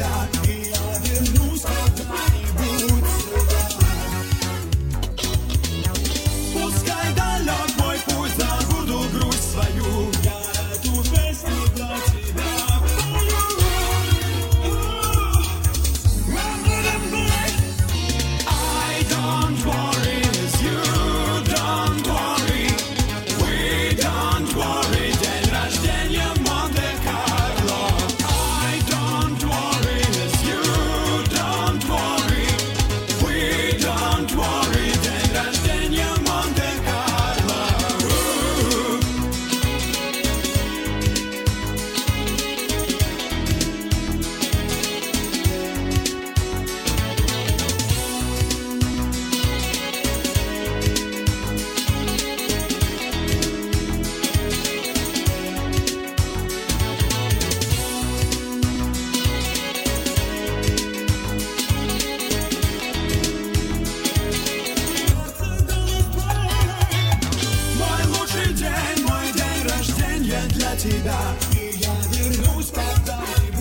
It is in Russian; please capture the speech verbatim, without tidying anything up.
тебя, и я вернусь когда-нибудь сюда. Пускай далек мой путь, забуду грусть свою, я эту песню для тебя пою. I don't worry, it's you, don't worry, we don't worry, день рождения Монте-Карло. I don't worry, it's you, don't worry, we don't worry, день рождения Монте-Карло. Мой лучший день, мой день рождения для тебя, и я вернусь когда-нибудь.